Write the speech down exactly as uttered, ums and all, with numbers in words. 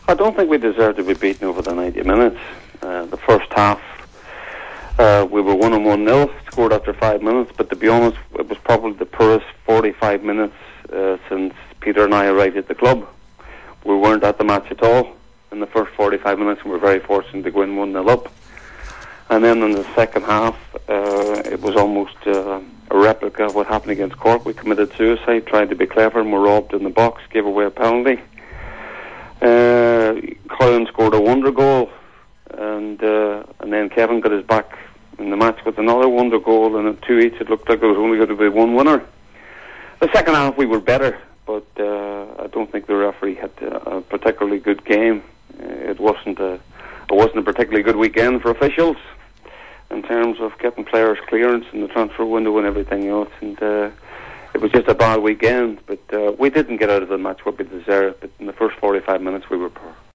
I don't think we deserved to be beaten over the ninety minutes. Uh, the first half, uh, we were one and one nil, scored after five minutes. But to be honest, it was probably the poorest forty-five minutes uh, since Peter and I arrived at the club. We weren't at the match at all in the first forty-five minutes, and we were very fortunate to go in one nil up. And then in the second half, uh, it was almost uh, a replica of what happened against Cork. We committed suicide, tried to be clever, and were robbed in the box, gave away a penalty. Uh, Colin scored a wonder goal, and uh, and then Kevin got his back in the match with another wonder goal, and at two each it looked like there was only going to be one winner. The second half we were better, but uh, I don't think the referee had a particularly good game. Uh, it wasn't a it wasn't a particularly good weekend for officials in terms of getting players clearance in the transfer window and everything else, and uh, it was just a bad weekend. But uh, we didn't get out of the match what we deserved, but in the first forty-five minutes we were poor.